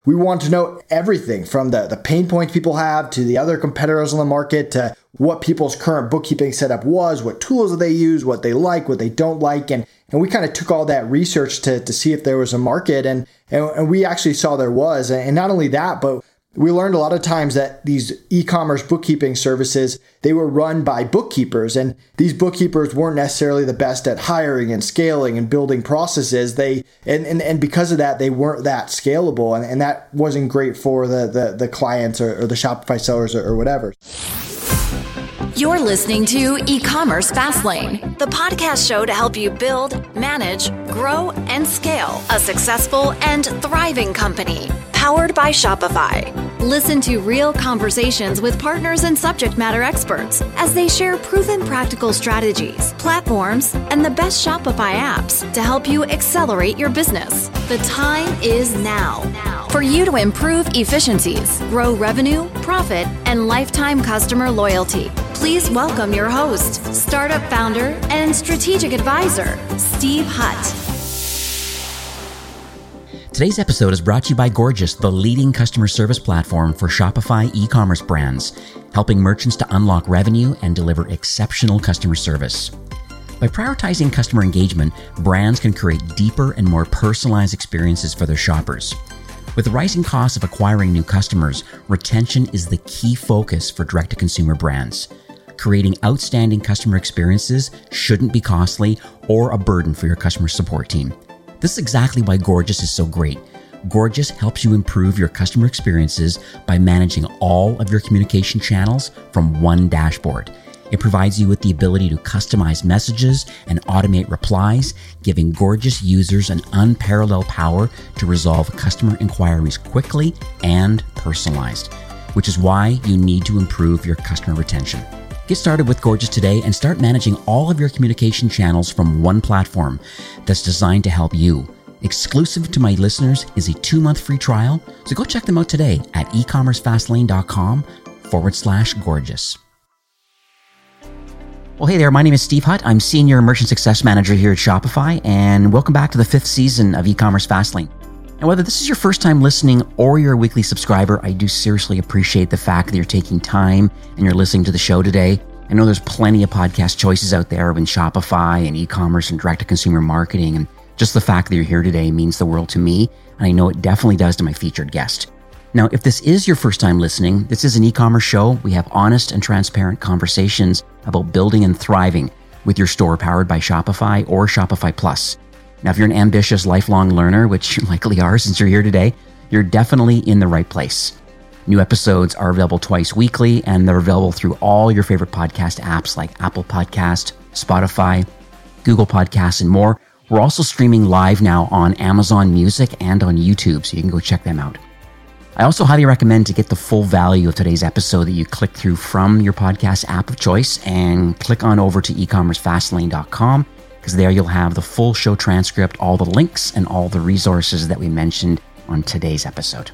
we want to know everything from the pain points people have to the other competitors on the market to what people's current bookkeeping setup was, what tools they use, what they like, what they don't like. And we kind of took all that research to see if there was a market. And we actually saw there was. And not only that, but we learned a lot of times that these e-commerce bookkeeping services, they were run by bookkeepers, and these bookkeepers weren't necessarily the best at hiring and scaling and building processes. And because of that, they weren't that scalable, and that wasn't great for the clients or the Shopify sellers or whatever. You're listening to E-commerce Fastlane, the podcast show to help you build, manage, grow, and scale a successful and thriving company, powered by Shopify. Listen to real conversations with partners and subject matter experts as they share proven practical strategies, platforms, and the best Shopify apps to help you accelerate your business. The time is now for you to improve efficiencies, grow revenue, profit, and lifetime customer loyalty. Please welcome your host, startup founder and strategic advisor, Steve Hutt. Today's episode is brought to you by Gorgias, the leading customer service platform for Shopify e-commerce brands, helping merchants to unlock revenue and deliver exceptional customer service. By prioritizing customer engagement, brands can create deeper and more personalized experiences for their shoppers. With the rising costs of acquiring new customers, retention is the key focus for direct-to-consumer brands. Creating outstanding customer experiences shouldn't be costly or a burden for your customer support team. This is exactly why Gorgias is so great. Gorgias helps you improve your customer experiences by managing all of your communication channels from one dashboard. It provides you with the ability to customize messages and automate replies, giving Gorgias users an unparalleled power to resolve customer inquiries quickly and personalized, which is why you need to improve your customer retention. Get started with Gorgias today and start managing all of your communication channels from one platform that's designed to help you. Exclusive to my listeners is a 2-month free trial, so go check them out today at ecommercefastlane.com/Gorgias. Well, hey there, my name is Steve Hutt. I'm Senior Merchant Success Manager here at Shopify, and welcome back to the 5th season of E-commerce Fastlane. And whether this is your first time listening or you're a weekly subscriber, I do seriously appreciate the fact that you're taking time and you're listening to the show today. I know there's plenty of podcast choices out there in Shopify and e-commerce and direct-to-consumer marketing, and just the fact that you're here today means the world to me, and I know it definitely does to my featured guest. Now, if this is your first time listening, this is an e-commerce show. We have honest and transparent conversations about building and thriving with your store powered by Shopify or Shopify Plus. Now, if you're an ambitious lifelong learner, which you likely are since you're here today, you're definitely in the right place. New episodes are available twice weekly, and they're available through all your favorite podcast apps like Apple Podcast, Spotify, Google Podcasts, and more. We're also streaming live now on Amazon Music and on YouTube, so you can go check them out. I also highly recommend to get the full value of today's episode that you click through from your podcast app of choice and click on over to ecommercefastlane.com, because there you'll have the full show transcript, all the links, and all the resources that we mentioned on today's episode.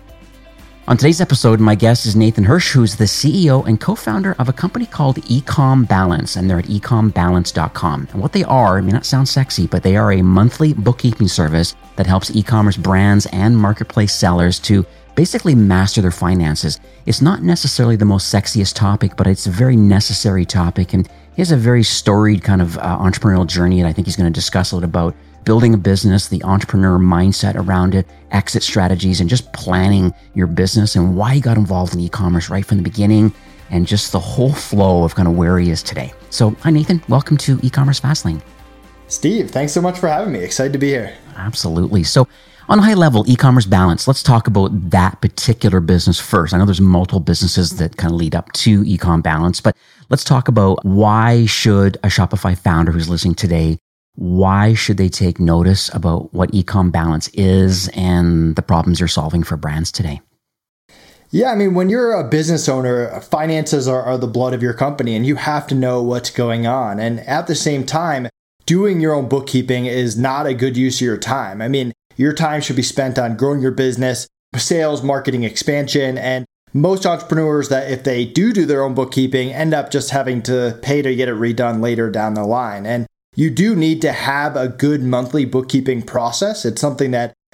On today's episode, my guest is Nathan Hirsch, who's the CEO and co-founder of a company called Ecom Balance, and they're at ecombalance.com. And what they are, it may not sound sexy, but they are a monthly bookkeeping service that helps e-commerce brands and marketplace sellers to basically master their finances. It's not necessarily the most sexiest topic, but it's a very necessary topic, and he has a very storied kind of entrepreneurial journey, and I think he's going to discuss a little about building a business, the entrepreneur mindset around it, exit strategies, and just planning your business and why he got involved in e-commerce right from the beginning, and just the whole flow of kind of where he is today. So, hi Nathan, welcome to E-commerce Fastlane. Steve, thanks so much for having me. Excited to be here. Absolutely. So, on a high level, E-commerce Balance, let's talk about that particular business first. I know there's multiple businesses that kind of lead up to Ecom Balance, but let's talk about why should a Shopify founder who's listening today, why should they take notice about what Ecom Balance is and the problems you're solving for brands today? Yeah, I mean, when you're a business owner, finances are the blood of your company, and you have to know what's going on. And at the same time, doing your own bookkeeping is not a good use of your time. I mean, your time should be spent on growing your business, sales, marketing, expansion, and most entrepreneurs that if they do their own bookkeeping end up just having to pay to get it redone later down the line. And you do need to have a good monthly bookkeeping process. It's something that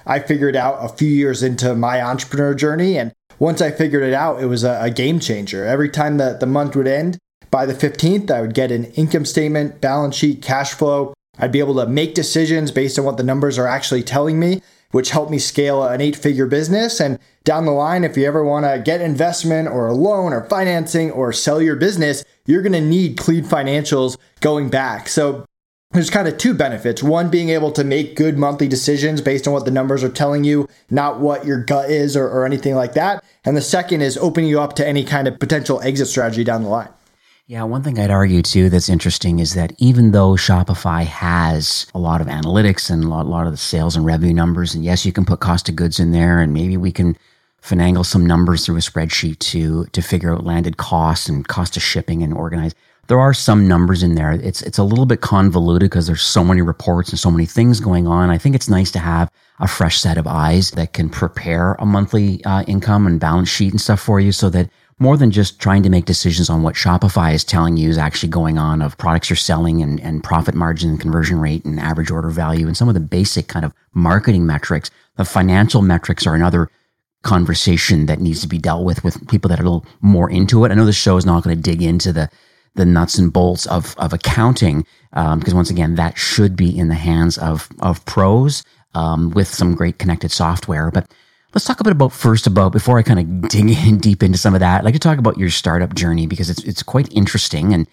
I figured out a few years into my entrepreneur journey. And once I figured it out, it was a game changer. Every time that the month would end, by the 15th, I would get an income statement, balance sheet, cash flow. I'd be able to make decisions based on what the numbers are actually telling me, which helped me scale an 8-figure business. And down the line, if you ever want to get investment or a loan or financing or sell your business, you're going to need clean financials going back. So there's kind of two benefits. One, being able to make good monthly decisions based on what the numbers are telling you, not what your gut is or anything like that. And the second is opening you up to any kind of potential exit strategy down the line. Yeah, one thing I'd argue too that's interesting is that even though Shopify has a lot of analytics and a lot of the sales and revenue numbers, and yes, you can put cost of goods in there, and maybe we can finagle some numbers through a spreadsheet to figure out landed costs and cost of shipping and organize. There are some numbers in there. It's a little bit convoluted because there's so many reports and so many things going on. I think it's nice to have a fresh set of eyes that can prepare a monthly income and balance sheet and stuff for you, so that more than just trying to make decisions on what Shopify is telling you is actually going on of products you're selling and profit margin and conversion rate and average order value and some of the basic kind of marketing metrics. The financial metrics are another conversation that needs to be dealt with people that are a little more into it. I know this show is not going to dig into the nuts and bolts of accounting, because once again, that should be in the hands of pros with some great connected software. But let's talk a bit about before I kind of dig in deep into some of that. I'd like to talk about your startup journey because it's quite interesting, and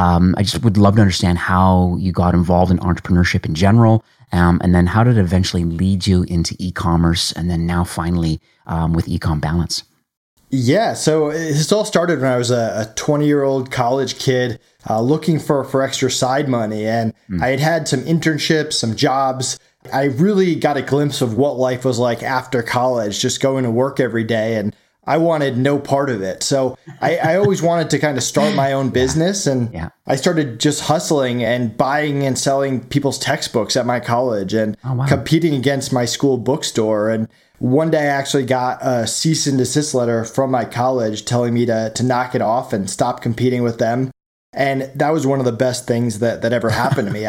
I just would love to understand how you got involved in entrepreneurship in general, and then how did it eventually lead you into e-commerce, and then now finally with Ecom Balance. Yeah, so this all started when I was a 20-year-old college kid looking for extra side money, and I had some internships, some jobs. I really got a glimpse of what life was like after college, just going to work every day, and I wanted no part of it. So I always wanted to kind of start my own business, and I started just hustling and buying and selling people's textbooks at my college and competing against my school bookstore. And one day I actually got a cease and desist letter from my college telling me to knock it off and stop competing with them. And that was one of the best things that ever happened to me.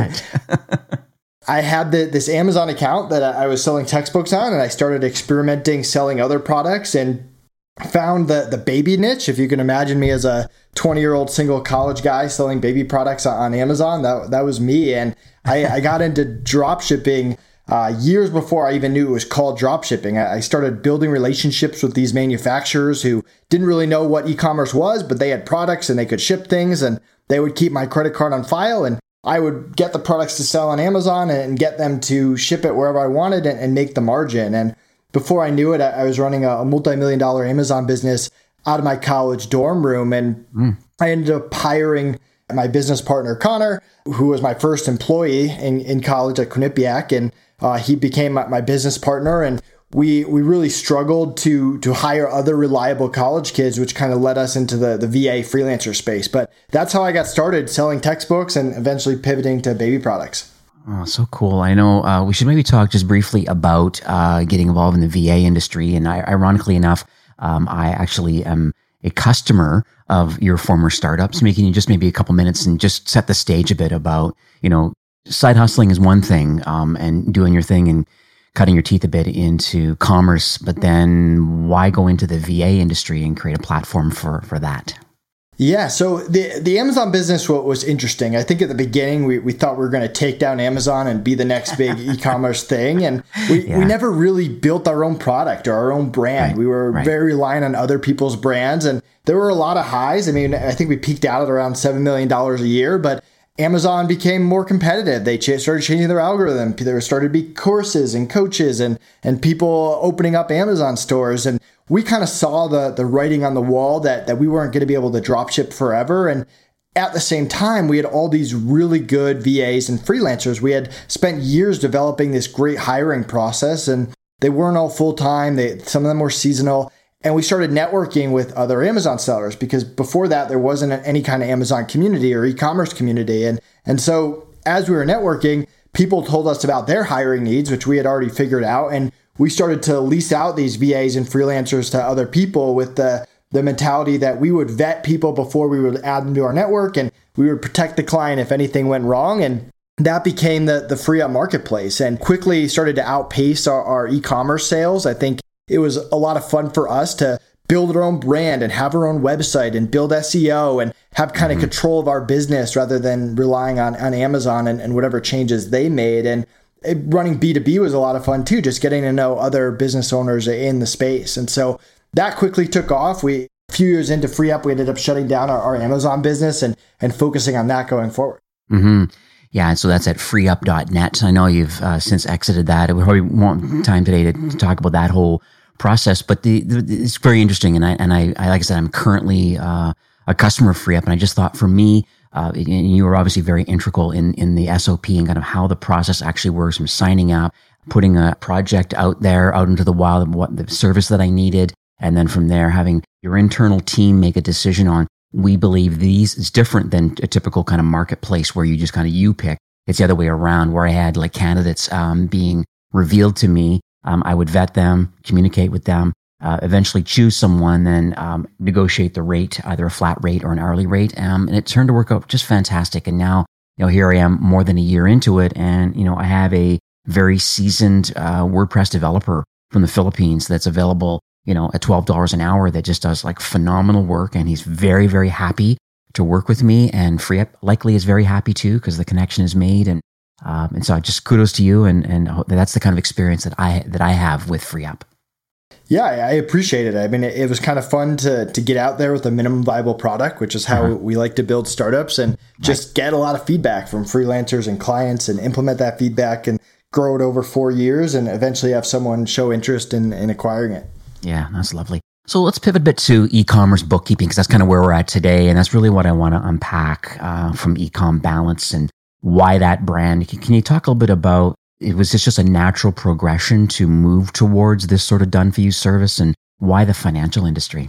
I had this Amazon account that I was selling textbooks on, and I started experimenting selling other products and found the baby niche. If you can imagine me as a 20-year-old single college guy selling baby products on Amazon, that was me. And I got into drop shipping years before I even knew it was called drop shipping. I started building relationships with these manufacturers who didn't really know what e-commerce was, but they had products and they could ship things, and they would keep my credit card on file, and I would get the products to sell on Amazon and get them to ship it wherever I wanted and make the margin. And before I knew it, I was running a multi-million-dollar Amazon business out of my college dorm room. And I ended up hiring my business partner, Connor, who was my first employee in college at Quinnipiac. And he became my business partner. And we really struggled to hire other reliable college kids, which kind of led us into the VA freelancer space. But that's how I got started selling textbooks and eventually pivoting to baby products. Oh, so cool. I know we should maybe talk just briefly about getting involved in the VA industry. And ironically enough, I actually am a customer of your former startups, making you just maybe a couple minutes and just set the stage a bit about, side hustling is one thing, and doing your thing and cutting your teeth a bit into commerce, but then why go into the VA industry and create a platform for that? Yeah, so the Amazon business was interesting. I think at the beginning, we thought we were going to take down Amazon and be the next big e-commerce thing. And we never really built our own product or our own brand. Right, we were very reliant on other people's brands. And there were a lot of highs. I mean, I think we peaked out at around $7 million a year, but Amazon became more competitive. They started changing their algorithm. There started to be courses and coaches and people opening up Amazon stores. And we kind of saw the writing on the wall that we weren't going to be able to drop ship forever. And at the same time, we had all these really good VAs and freelancers. We had spent years developing this great hiring process, and they weren't all full-time. Some of them were seasonal. And we started networking with other Amazon sellers because before that, there wasn't any kind of Amazon community or e-commerce community. And so as we were networking, people told us about their hiring needs, which we had already figured out. And we started to lease out these VAs and freelancers to other people with the mentality that we would vet people before we would add them to our network, and we would protect the client if anything went wrong. And that became the FreeUp marketplace and quickly started to outpace our e-commerce sales. I think it was a lot of fun for us to build our own brand and have our own website and build SEO and have kind of control of our business rather than relying on Amazon and whatever changes they made. And running B2B was a lot of fun too, just getting to know other business owners in the space. And so that quickly took off. A few years into FreeUp, we ended up shutting down our Amazon business and focusing on that going forward. Mm-hmm. Yeah, and so that's at freeup.net. I know you've since exited that. We probably won't time today to talk about that whole process, but it's very interesting. And I like I said, I'm currently a customer of FreeUp, and I just thought for me, and you were obviously very integral in the SOP and kind of how the process actually works from signing up, putting a project out there, out into the wild, and what the service that I needed. And then from there, having your internal team make a decision on, we believe these is different than a typical kind of marketplace where you just kind of you pick. It's the other way around, where I had like candidates being revealed to me. I would vet them, communicate with them, eventually choose someone, then negotiate the rate, either a flat rate or an hourly rate. And it turned to work out just fantastic. And now, here I am more than a year into it. And, I have a very seasoned WordPress developer from the Philippines that's available, at $12 an hour that just does like phenomenal work. And he's very, very happy to work with me. And FreeUp likely is very happy too, because the connection is made. And so just kudos to you. And that's the kind of experience that I have with FreeUp. Yeah, I appreciate it. I mean, it was kind of fun to get out there with a minimum viable product, which is how we like to build startups, and just get a lot of feedback from freelancers and clients and implement that feedback and grow it over 4 years and eventually have someone show interest in acquiring it. Yeah, that's lovely. So let's pivot a bit to e-commerce bookkeeping, because that's kind of where we're at today. And that's really what I want to unpack from Ecom Balance and why that brand. Can you talk a little bit about, was this just a natural progression to move towards this sort of done-for-you service, and why the financial industry?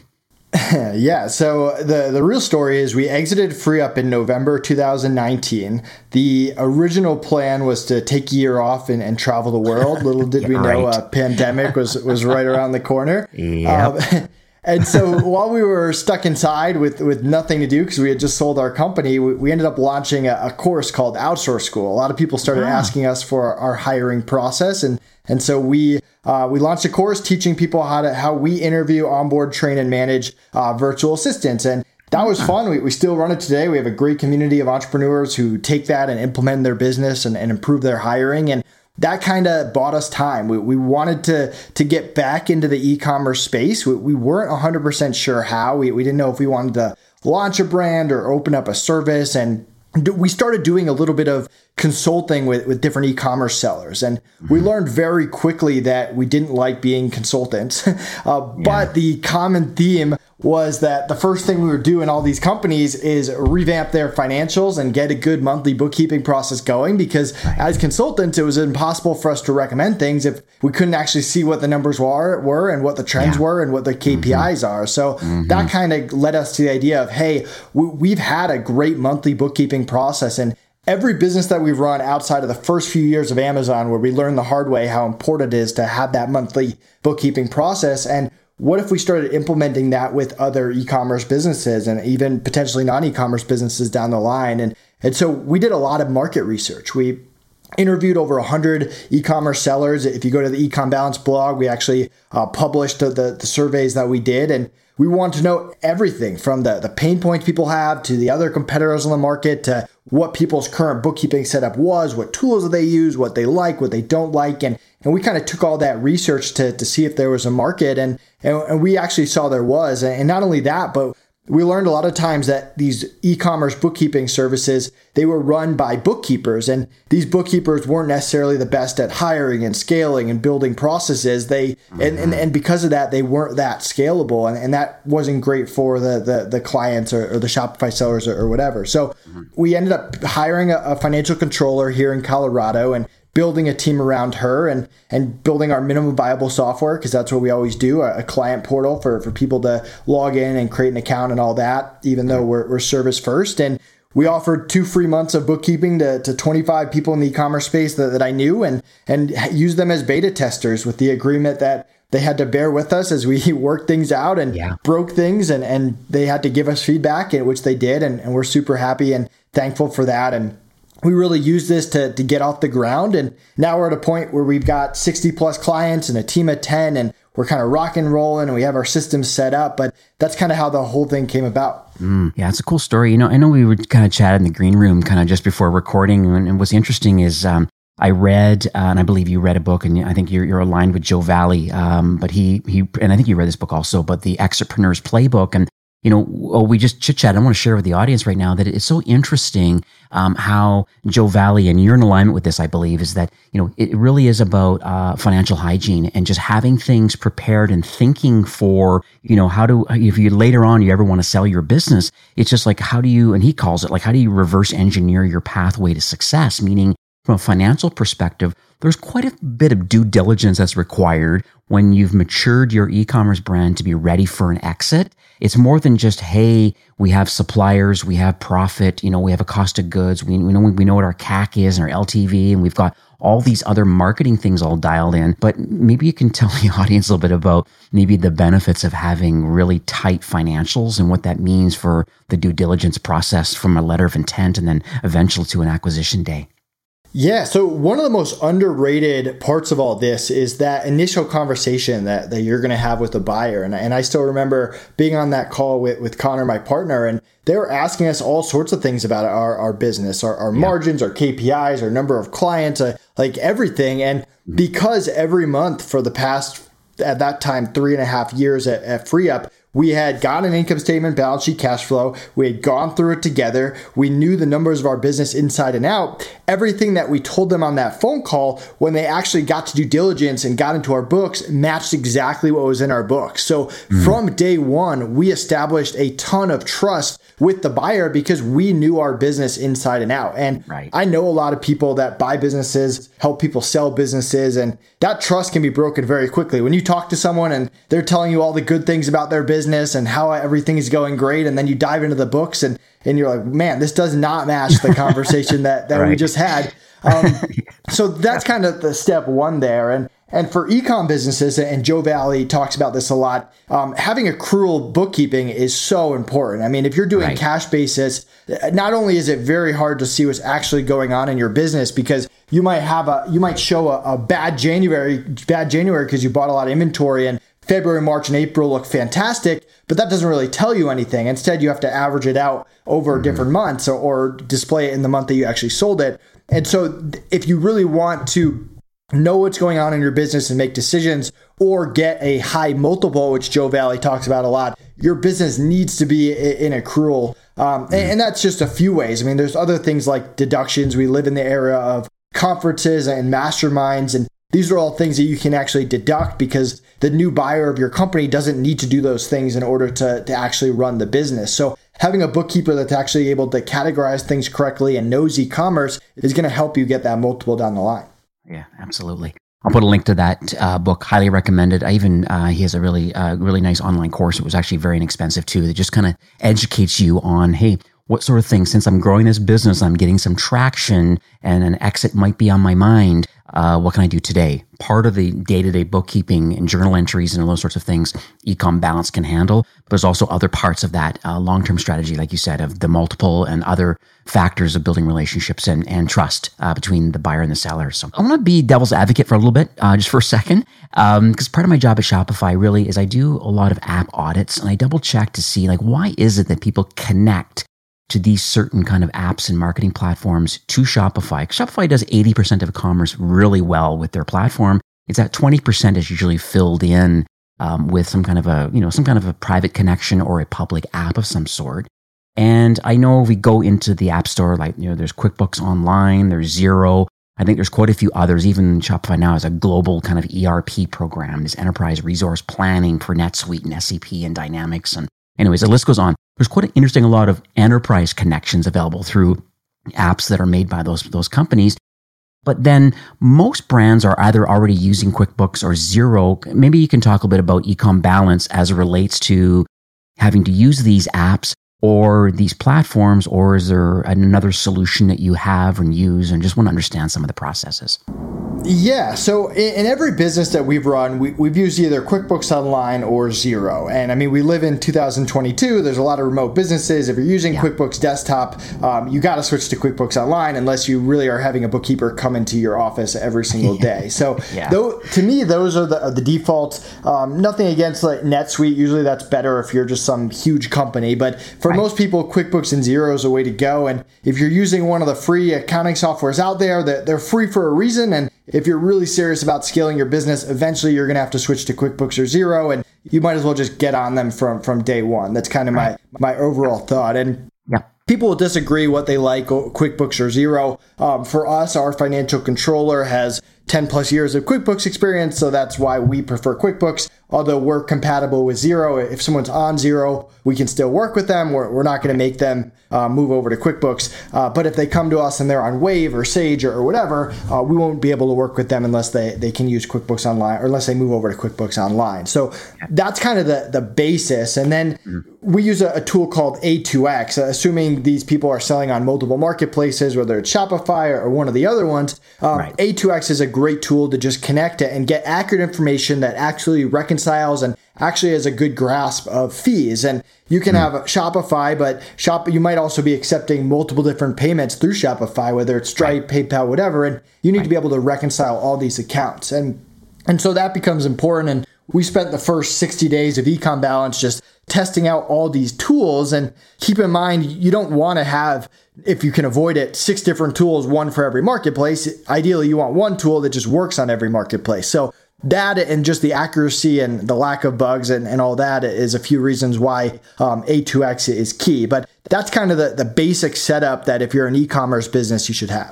Yeah, so the real story is we exited FreeUp in November 2019. The original plan was to take a year off and travel the world. Little did we know a pandemic was right around the corner. Yep. And so while we were stuck inside with nothing to do because we had just sold our company, we ended up launching a course called Outsource School. A lot of people started asking us for our hiring process, and so we launched a course teaching people how we interview, onboard, train, and manage virtual assistants. And that was fun. We still run it today. We have a great community of entrepreneurs who take that and implement in their business and improve their hiring. And that kind of bought us time. We wanted to get back into the e-commerce space. We weren't 100% sure how. We didn't know if we wanted to launch a brand or open up a service. And we started doing a little bit of consulting with different e-commerce sellers. And we learned very quickly that we didn't like being consultants. But the common theme was that the first thing we would do in all these companies is revamp their financials and get a good monthly bookkeeping process going, because as consultants, it was impossible for us to recommend things if we couldn't actually see what the numbers were and what the trends were and what the KPIs are. So that kind of led us to the idea of, hey, we've had a great monthly bookkeeping process, and every business that we've run outside of the first few years of Amazon, where we learned the hard way how important it is to have that monthly bookkeeping process. And what if we started implementing that with other e-commerce businesses and even potentially non-e-commerce businesses down the line? And so we did a lot of market research. We interviewed over 100 e-commerce sellers. If you go to the Ecom Balance blog, we actually published the surveys that we did. And we want to know everything from the pain points people have to the other competitors on the market to what people's current bookkeeping setup was, what tools they use, what they like, what they don't like. And we kind of took all that research to see if there was a market. And we actually saw there was. And not only that, but we learned a lot of times that these e-commerce bookkeeping services, they were run by bookkeepers, and these bookkeepers weren't necessarily the best at hiring and scaling and building processes. And because of that, they weren't that scalable, and that wasn't great for the clients or the Shopify sellers or whatever. So we ended up hiring a financial controller here in Colorado and building a team around her and building our minimum viable software, because that's what we always do, a client portal for people to log in and create an account and all that, even though we're service first. And we offered 2 free months of bookkeeping to 25 people in the e-commerce space that I knew, and used them as beta testers with the agreement that they had to bear with us as we worked things out and broke things, and they had to give us feedback, which they did. And we're super happy and thankful for that. And we really use this to get off the ground. And now we're at a point where we've got 60 plus clients and a team of 10, and we're kind of rock and rolling and we have our systems set up. But that's kind of how the whole thing came about. Yeah, it's a cool story. I know we were kind of chatting in the green room kind of just before recording. And what's interesting is I read, and I believe you read a book, and I think you're aligned with Joe Valley. But he, and I think you read this book also, but the Exitpreneur's Playbook. And we just chit-chat. I want to share with the audience right now that it's so interesting how Joe Valley, and you're in alignment with this, I believe, is that, it really is about financial hygiene and just having things prepared and thinking for, if you later on you ever want to sell your business, it's just like, how do you, and he calls it like, how do you reverse engineer your pathway to success? Meaning, from a financial perspective, there's quite a bit of due diligence that's required when you've matured your e-commerce brand to be ready for an exit. It's more than just, hey, we have suppliers, we have profit, we have a cost of goods, we know what our CAC is and our LTV, and we've got all these other marketing things all dialed in. But maybe you can tell the audience a little bit about maybe the benefits of having really tight financials and what that means for the due diligence process from a letter of intent and then eventually to an acquisition day. Yeah, so one of the most underrated parts of all this is that initial conversation that you're going to have with the buyer. And I still remember being on that call with Connor, my partner, and they were asking us all sorts of things about our business, our margins, our KPIs, our number of clients, like everything. And because every month for the past, at that time, 3.5 years at FreeUp, we had got an income statement, balance sheet, cash flow. We had gone through it together. We knew the numbers of our business inside and out. Everything that we told them on that phone call, when they actually got to due diligence and got into our books, matched exactly what was in our books. So from day one, we established a ton of trust with the buyer because we knew our business inside and out. And I know a lot of people that buy businesses, help people sell businesses, and that trust can be broken very quickly. When you talk to someone and they're telling you all the good things about their business and how everything is going great, and then you dive into the books and you're like, man, this does not match the conversation that we just had. So that's kind of the step one there. And for e-com businesses, and Joe Valley talks about this a lot, having accrual bookkeeping is so important. I mean, if you're doing cash basis, not only is it very hard to see what's actually going on in your business, because you might show a bad January because you bought a lot of inventory, and February, March, and April look fantastic, but that doesn't really tell you anything. Instead, you have to average it out over different months or display it in the month that you actually sold it. And so if you really want to know what's going on in your business and make decisions or get a high multiple, which Joe Valley talks about a lot, your business needs to be in accrual. And that's just a few ways. I mean, there's other things like deductions. We live in the era of conferences and masterminds, and these are all things that you can actually deduct because the new buyer of your company doesn't need to do those things in order to actually run the business. So having a bookkeeper that's actually able to categorize things correctly and knows e-commerce is going to help you get that multiple down the line. Yeah, absolutely. I'll put a link to that book. Highly recommended. I even he has a really nice online course. It was actually very inexpensive too. That just kind of educates you on, hey, what sort of things, since I'm growing this business, I'm getting some traction and an exit might be on my mind. What can I do today? Part of the day-to-day bookkeeping and journal entries and all those sorts of things, Ecom Balance can handle. But there's also other parts of that long-term strategy, like you said, of the multiple and other factors of building relationships and trust between the buyer and the seller. So I want to be devil's advocate for a little bit, just for a second, because part of my job at Shopify really is I do a lot of app audits and I double check to see like why is it that people connect to these certain kind of apps and marketing platforms to Shopify. Shopify does 80% of commerce really well with their platform. It's at 20% is usually filled in with some kind of a private connection or a public app of some sort. And I know if we go into the app store, like, there's QuickBooks Online, there's Xero. I think there's quite a few others. Even Shopify now has a global kind of ERP program, this enterprise resource planning for NetSuite and SAP and Dynamics. And anyways, the list goes on. There's quite an interesting, a lot of enterprise connections available through apps that are made by those companies. But then most brands are either already using QuickBooks or Xero. Maybe you can talk a bit about Ecom Balance as it relates to having to use these apps or these platforms, or is there another solution that you have and use, and just want to understand some of the processes? Yeah, so in every business that we've run, we've used either QuickBooks Online or Xero. And I mean, we live in 2022. There's a lot of remote businesses. If you're using QuickBooks Desktop, you got to switch to QuickBooks Online unless you really are having a bookkeeper come into your office every single day. So to me, those are the defaults. Nothing against like NetSuite. Usually that's better if you're just some huge company. But for most people, QuickBooks and Xero is a way to go. And if you're using one of the free accounting softwares out there, they're free for a reason. And if you're really serious about scaling your business, eventually you're going to have to switch to QuickBooks or Xero, and you might as well just get on them from day one. That's kind of my overall thought. And people will disagree what they like, QuickBooks or Xero. For us, our financial controller has 10 plus years of QuickBooks experience, so that's why we prefer QuickBooks. Although we're compatible with Xero, if someone's on Xero, we can still work with them. We're not going to make them move over to QuickBooks. But if they come to us and they're on Wave or Sage or whatever, we won't be able to work with them unless they can use QuickBooks Online, or unless they move over to QuickBooks Online. So that's kind of the basis. And then we use a tool called A2X, assuming these people are selling on multiple marketplaces, whether it's Shopify or one of the other ones. A2X is a great tool to just connect and get accurate information that actually reconciles and actually has a good grasp of fees. And you can have Shopify, but you might also be accepting multiple different payments through Shopify, whether it's Stripe, PayPal, whatever. And you need to be able to reconcile all these accounts. And so that becomes important. And we spent the first 60 days of Ecom Balance just testing out all these tools. And keep in mind, you don't want to have, if you can avoid it, 6 different tools, one for every marketplace. Ideally, you want one tool that just works on every marketplace. So that and just the accuracy and the lack of bugs and all that is a few reasons why A2X is key. But that's kind of the basic setup that if you're an e-commerce business, you should have.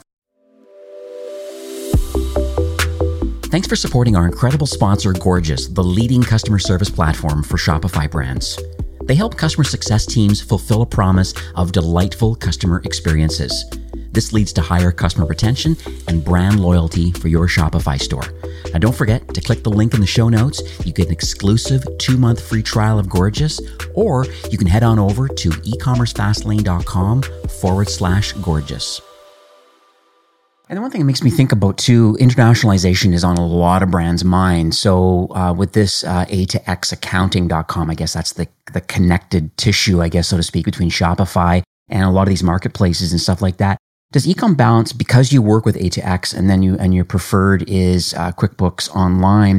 Thanks for supporting our incredible sponsor, Gorgias, the leading customer service platform for Shopify brands. They help customer success teams fulfill a promise of delightful customer experiences. This leads to higher customer retention and brand loyalty for your Shopify store. Now, don't forget to click the link in the show notes. You get an exclusive 2-month free trial of Gorgias, or you can head on over to ecommercefastlane.com/Gorgias. And the one thing that makes me think about too, internationalization is on a lot of brands' minds. So with this A2Xaccounting.com, I guess that's the connected tissue, I guess, so to speak, between Shopify and a lot of these marketplaces and stuff like that. Does Ecom Balance, because you work with A2X and then your preferred is QuickBooks Online,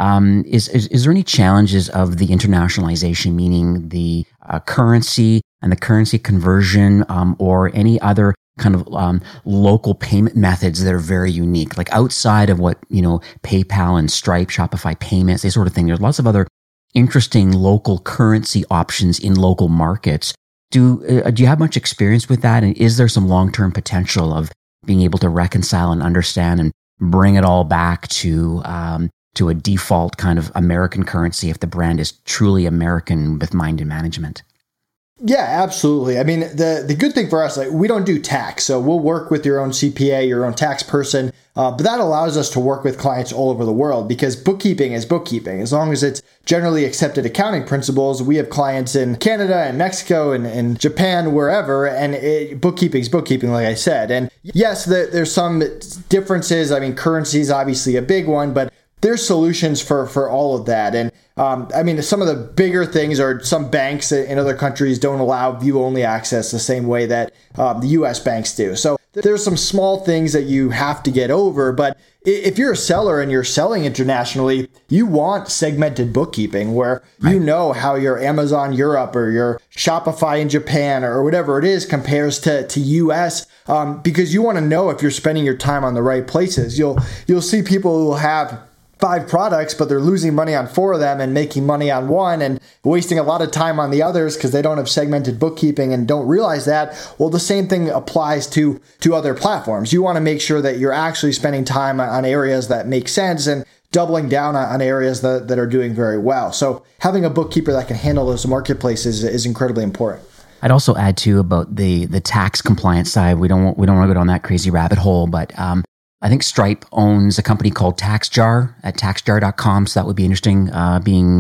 is there any challenges of the internationalization, meaning the currency and the currency conversion, or any other kind of local payment methods that are very unique, like outside of what, PayPal and Stripe, Shopify payments, this sort of thing? There's lots of other interesting local currency options in local markets. Do you have much experience with that? And is there some long-term potential of being able to reconcile and understand and bring it all back to a default kind of American currency if the brand is truly American with mind and management? Yeah, absolutely. I mean, the good thing for us, like, we don't do tax, so we'll work with your own CPA, your own tax person, but that allows us to work with clients all over the world because bookkeeping is bookkeeping. As long as it's generally accepted accounting principles, we have clients in Canada and Mexico and Japan, wherever, and bookkeeping is bookkeeping, like I said. And yes, there's some differences. I mean, currency is obviously a big one, but there's solutions for all of that. And I mean, some of the bigger things are some banks in other countries don't allow view-only access the same way that the U.S. banks do. So there's some small things that you have to get over. But if you're a seller and you're selling internationally, you want segmented bookkeeping where you know how your Amazon Europe or your Shopify in Japan or whatever it is compares to U.S. Because you want to know if you're spending your time on the right places. You'll see people who have 5 products, but they're losing money on 4 of them and making money on one and wasting a lot of time on the others because they don't have segmented bookkeeping and don't realize that. Well, the same thing applies to other platforms. You want to make sure that you're actually spending time on areas that make sense and doubling down on areas that are doing very well. So having a bookkeeper that can handle those marketplaces is incredibly important. I'd also add too about the tax compliance side. We don't want to go down that crazy rabbit hole, but I think Stripe owns a company called TaxJar at taxjar.com. So that would be interesting, being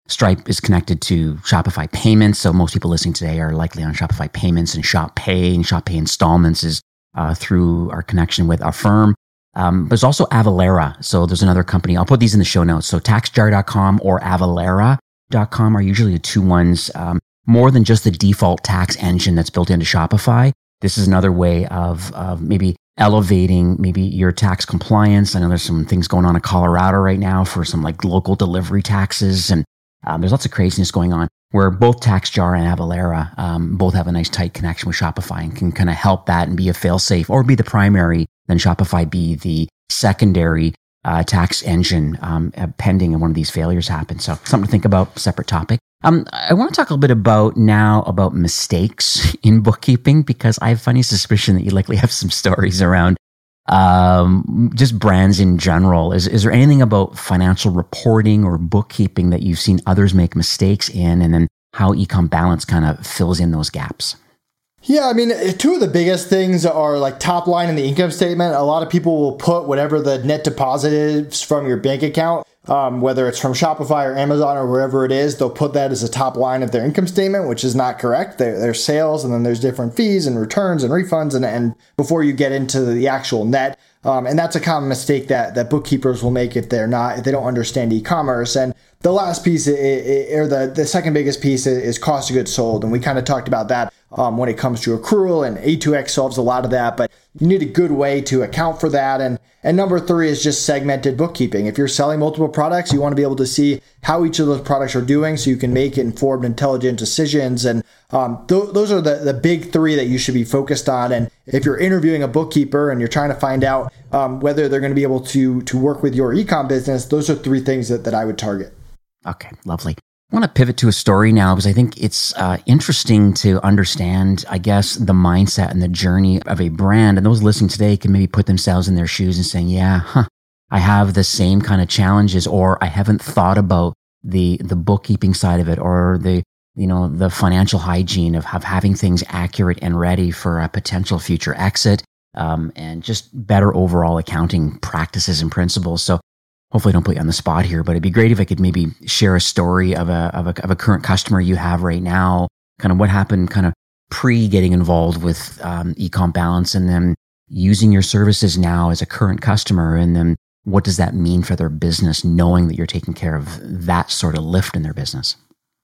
Stripe is connected to Shopify Payments. So most people listening today are likely on Shopify Payments, and Shop Pay Installments is through our connection with Affirm. But there's also Avalara. So there's another company. I'll put these in the show notes. So taxjar.com or Avalara.com are usually the two ones. More than just the default tax engine that's built into Shopify. This is another way of maybe elevating maybe your tax compliance. I know there's some things going on in Colorado right now for some like local delivery taxes, and there's lots of craziness going on where both TaxJar and Avalara both have a nice tight connection with Shopify and can kind of help that and be a fail-safe or be the primary, then Shopify be the secondary tax engine pending one of these failures happen. So something to think about, separate topic. I want to talk a little bit about mistakes in bookkeeping, because I have a funny suspicion that you likely have some stories around just brands in general. Is there anything about financial reporting or bookkeeping that you've seen others make mistakes in, and then how Ecom Balance kind of fills in those gaps? Yeah, I mean, two of the biggest things are like top line in the income statement. A lot of people will put whatever the net deposit is from your bank account, whether it's from Shopify or Amazon or wherever it is, they'll put that as a top line of their income statement, which is not correct. There's sales, and then there's different fees and returns and refunds, and before you get into the actual net. And that's a common mistake that bookkeepers will make if they don't understand e-commerce. And the last piece, or the second biggest piece, is cost of goods sold. And we kind of talked about that when it comes to accrual, and A2X solves a lot of that, but you need a good way to account for that. And number three is just segmented bookkeeping. If you're selling multiple products, you want to be able to see how each of those products are doing so you can make informed, intelligent decisions. And those are the big three that you should be focused on. And if you're interviewing a bookkeeper and you're trying to find out whether they're going to be able to work with your e-com business, those are three things that I would target. Okay, lovely. I want to pivot to a story now, because I think it's interesting to understand, I guess, the mindset and the journey of a brand. And those listening today can maybe put themselves in their shoes and saying, I have the same kind of challenges, or I haven't thought about the bookkeeping side of it, or the financial hygiene of having things accurate and ready for a potential future exit, and just better overall accounting practices and principles. So hopefully I don't put you on the spot here, but it'd be great if I could maybe share a story of a current customer you have right now, kind of what happened kind of pre getting involved with Ecom Balance, and then using your services now as a current customer, and then what does that mean for their business, knowing that you're taking care of that sort of lift in their business?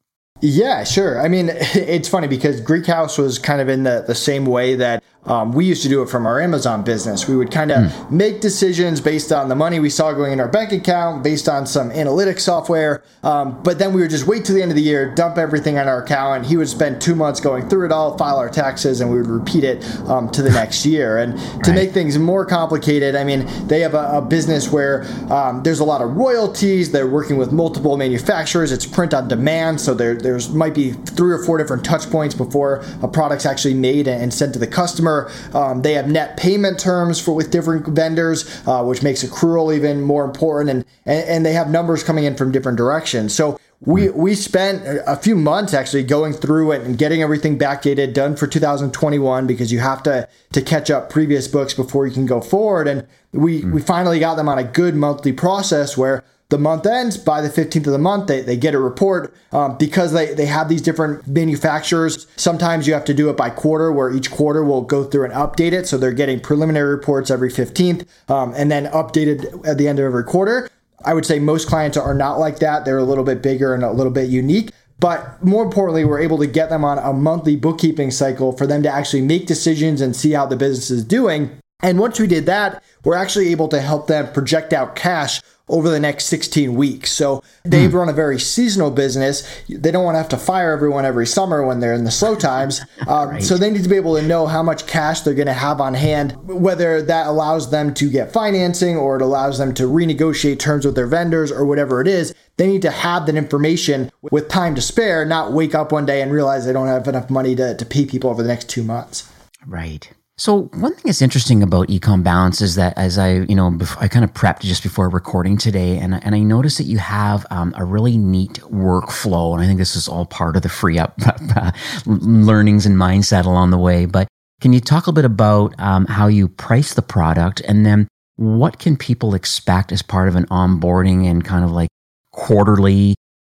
Yeah, sure. I mean, it's funny because Greek House was kind of in the same way that we used to do it from our Amazon business. We would kind of make decisions based on the money we saw going in our bank account, based on some analytics software. But then we would just wait till the end of the year, dump everything on our account, and he would spend 2 months going through it all, file our taxes, and we would repeat it to the next year. And to make things more complicated, I mean, they have a business where there's a lot of royalties. They're working with multiple manufacturers. It's print on demand, so there's might be 3 or 4 different touch points before a product's actually made and sent to the customer. They have net payment terms with different vendors, which makes accrual even more important, and they have numbers coming in from different directions. So we spent a few months actually going through it and getting everything backdated, done for 2021, because you have to catch up previous books before you can go forward. And we finally got them on a good monthly process where the month ends, by the 15th of the month, they get a report because they have these different manufacturers. Sometimes you have to do it by quarter, where each quarter will go through and update it. So they're getting preliminary reports every 15th and then updated at the end of every quarter. I would say most clients are not like that. They're a little bit bigger and a little bit unique. But more importantly, we're able to get them on a monthly bookkeeping cycle for them to actually make decisions and see how the business is doing. And once we did that, we're actually able to help them project out cash over the next 16 weeks. So they run a very seasonal business. They don't want to have to fire everyone every summer when they're in the slow times. So they need to be able to know how much cash they're going to have on hand, whether that allows them to get financing or it allows them to renegotiate terms with their vendors or whatever it is. They need to have that information with time to spare, not wake up one day and realize they don't have enough money to pay people over the next 2 months. Right. So one thing that's interesting about Ecom Balance is that as I kind of prepped just before recording today, and I noticed that you have a really neat workflow, and I think this is all part of the free up learnings and mindset along the way. But can you talk a little bit about how you price the product, and then what can people expect as part of an onboarding and kind of like quarterly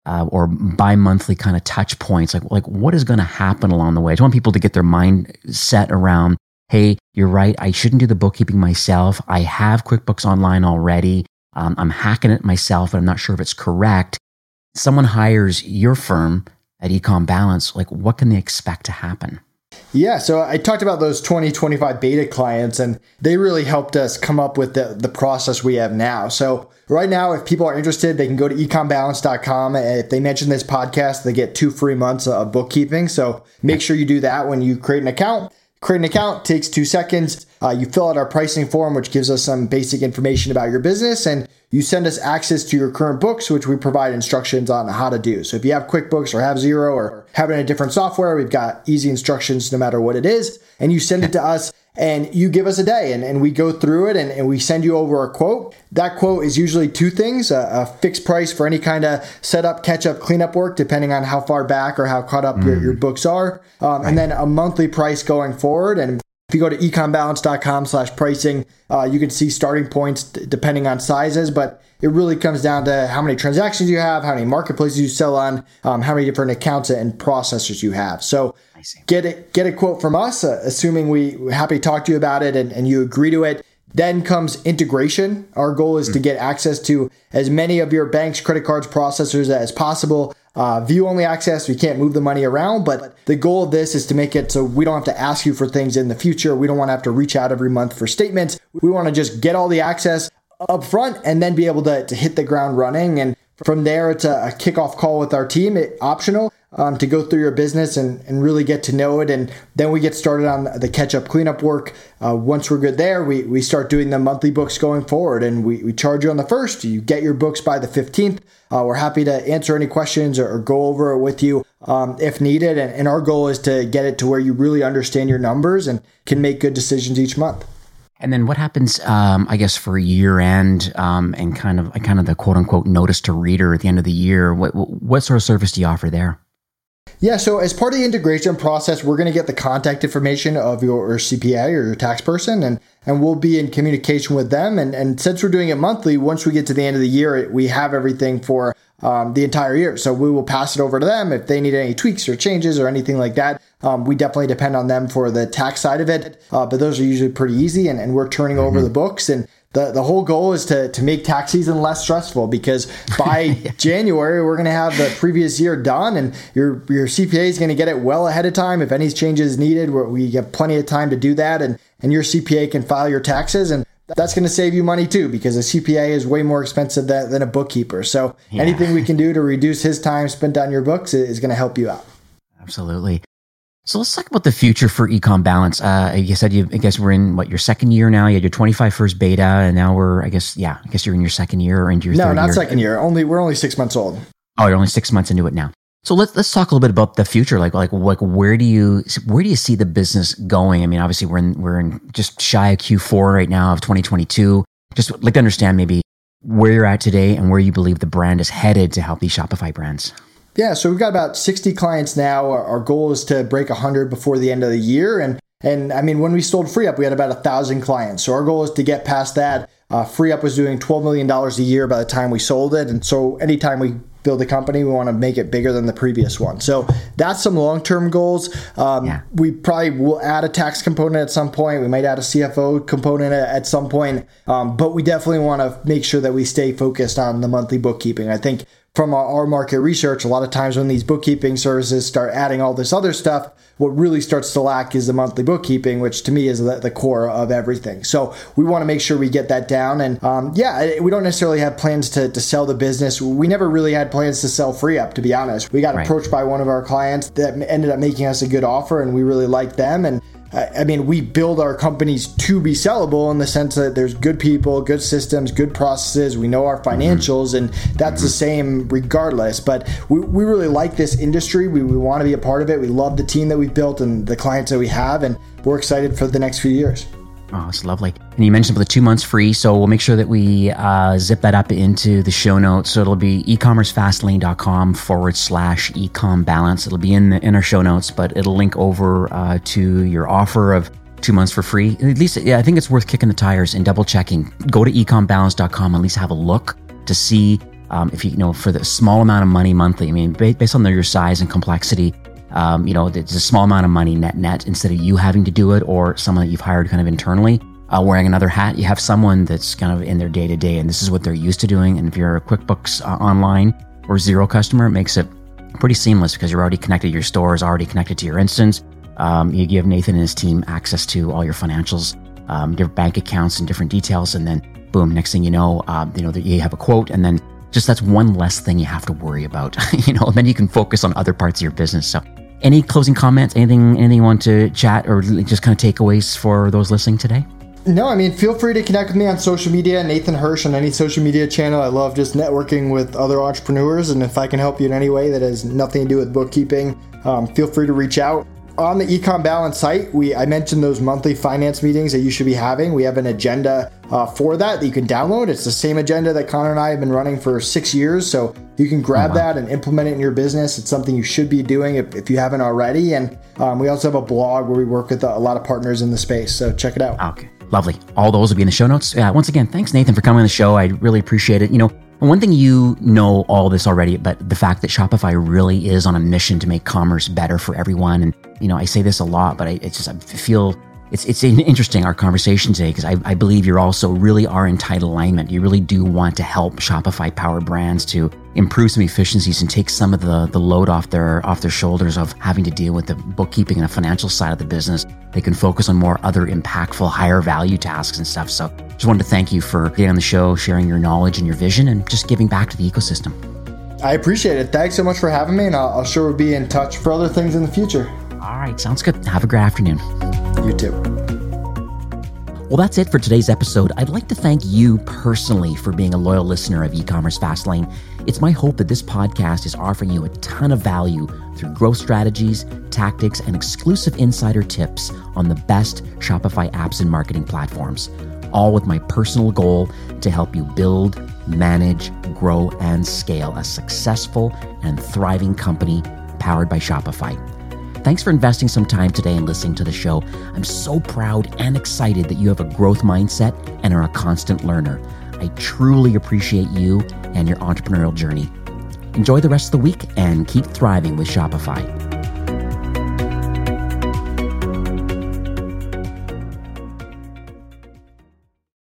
or bi-monthly kind of touch points? Like what is going to happen along the way? I just want people to get their mind set around, hey, you're right, I shouldn't do the bookkeeping myself. I have QuickBooks Online already. I'm hacking it myself, but I'm not sure if it's correct. Someone hires your firm at Ecom Balance, like what can they expect to happen? Yeah, so I talked about those 2025 beta clients, and they really helped us come up with the process we have now. So right now, if people are interested, they can go to ecombalance.com. If they mention this podcast, they get 2 free months of bookkeeping. So make sure you do that when you create an account. Create an account takes 2 seconds. You fill out our pricing form, which gives us some basic information about your business, and you send us access to your current books, which we provide instructions on how to do. So if you have QuickBooks or have Xero or have it in a different software, we've got easy instructions no matter what it is. And you send it to us and you give us a day and we go through it and we send you over a quote. That quote is usually 2 things, a fixed price for any kind of setup, catch-up, cleanup work, depending on how far back or how caught up your books are. And then a monthly price going forward. And if you go to ecombalance.com/pricing, you can see starting points depending on sizes, but it really comes down to how many transactions you have, how many marketplaces you sell on, how many different accounts and processors you have. So get a quote from us, assuming we're happy to talk to you about it and you agree to it. Then comes integration. Our goal is to get access to as many of your bank's credit cards processors as possible. View-only access, we can't move the money around, but the goal of this is to make it so we don't have to ask you for things in the future. We don't want to have to reach out every month for statements. We want to just get all the access up front and then be able to hit the ground running. And from there, it's a kickoff call with our team, optional, to go through your business and really get to know it. And then we get started on the catch-up cleanup work. Once we're good there, we start doing the monthly books going forward. And we charge you on the 1st. You get your books by the 15th. We're happy to answer any questions or go over it with you if needed. And our goal is to get it to where you really understand your numbers and can make good decisions each month. And then what happens, I guess, for year end and kind of the quote unquote notice to reader at the end of the year? What sort of service do you offer there? Yeah, so as part of the integration process, we're going to get the contact information of your CPA or your tax person, and we'll be in communication with them. And since we're doing it monthly, once we get to the end of the year, we have everything for the entire year. So we will pass it over to them if they need any tweaks or changes or anything like that. We definitely depend on them for the tax side of it, but those are usually pretty easy, and we're turning over the books. And the whole goal is to make tax season less stressful, because by January, we're going to have the previous year done, and your CPA is going to get it well ahead of time. If any changes needed, we have plenty of time to do that, and your CPA can file your taxes, and that's going to save you money too, because a CPA is way more expensive than a bookkeeper. So anything we can do to reduce his time spent on your books is going to help you out. Absolutely. So let's talk about the future for Ecom Balance. You said I guess we're in your 2nd year now. You had your 25 first beta, and now I guess you're in your 2nd year or into your 3rd year. No, not 2nd year. We're only 6 months old. Oh, you're only 6 months into it now. So let's talk a little bit about the future. Like where do you see the business going? I mean, obviously we're in just shy of Q4 right now of 2022. Just like to understand maybe where you're at today and where you believe the brand is headed to help these Shopify brands. Yeah, so we've got about 60 clients now. Our goal is to break 100 before the end of the year. And I mean, when we sold FreeUp, we had about 1,000 clients. So our goal is to get past that. FreeUp was doing $12 million a year by the time we sold it. And so anytime we build a company, we want to make it bigger than the previous one. So that's some long-term goals. We probably will add a tax component at some point. We might add a CFO component at some point. But we definitely want to make sure that we stay focused on the monthly bookkeeping. I think from our market research, a lot of times when these bookkeeping services start adding all this other stuff, what really starts to lack is the monthly bookkeeping, which to me is the core of everything. So we want to make sure we get that down. And we don't necessarily have plans to sell the business. We never really had plans to sell FreeUp, to be honest. We got approached by one of our clients that ended up making us a good offer, and we really liked them. And I mean, we build our companies to be sellable in the sense that there's good people, good systems, good processes. We know our financials, and that's the same regardless. But we really like this industry. We want to be a part of it. We love the team that we've built and the clients that we have, and we're excited for the next few years. Oh, it's lovely. And you mentioned about the 2 months free, so we'll make sure that we zip that up into the show notes. So it'll be ecommercefastlane.com/ecom balance. It'll be in our show notes, but it'll link over to your offer of 2 months for free. At least, I think it's worth kicking the tires and double checking. Go to ecombalance.com, at least have a look to see if you for the small amount of money monthly, I mean, based on your size and complexity, it's a small amount of money net, instead of you having to do it or someone that you've hired kind of internally, wearing another hat, you have someone that's kind of in their day to day, and this is what they're used to doing. And if you're a QuickBooks Online or Xero customer, it makes it pretty seamless because you're already connected to your stores, already connected to your instance. You give Nathan and his team access to all your financials, your bank accounts and different details, and then boom, next thing you know, you have a quote, and then just that's one less thing you have to worry about, and then you can focus on other parts of your business. So any closing comments, anything you want to chat or just kind of takeaways for those listening today? No, I mean, feel free to connect with me on social media, Nathan Hirsch on any social media channel. I love just networking with other entrepreneurs, and if I can help you in any way that has nothing to do with bookkeeping, feel free to reach out. On the Ecom Balance site, I mentioned those monthly finance meetings that you should be having. We have an agenda for that you can download. It's the same agenda that Connor and I have been running for 6 years, so you can grab that and implement it in your business. It's something you should be doing if you haven't already. And we also have a blog where we work with a lot of partners in the space, so check it out. Okay, lovely. All those will be in the show notes. Once again, thanks, Nathan, for coming on the show. I really appreciate it. One thing all this already, but the fact that Shopify really is on a mission to make commerce better for everyone. And, I say this a lot, but I feel it's interesting, our conversation today, because I believe you're also really are in tight alignment. You really do want to help Shopify powered brands to improve some efficiencies and take some of the load off their shoulders of having to deal with the bookkeeping and the financial side of the business. They can focus on more other impactful, higher value tasks and stuff. So just wanted to thank you for getting on the show, sharing your knowledge and your vision, and just giving back to the ecosystem. I appreciate it. Thanks so much for having me, and I'll sure be in touch for other things in the future. All right, sounds good. Have a great afternoon. You too. Well, that's it for today's episode. I'd like to thank you personally for being a loyal listener of E-commerce Fastlane. It's my hope that this podcast is offering you a ton of value through growth strategies, tactics, and exclusive insider tips on the best Shopify apps and marketing platforms, all with my personal goal to help you build, manage, grow, and scale a successful and thriving company powered by Shopify. Thanks for investing some time today and listening to the show. I'm so proud and excited that you have a growth mindset and are a constant learner. I truly appreciate you and your entrepreneurial journey. Enjoy the rest of the week and keep thriving with Shopify.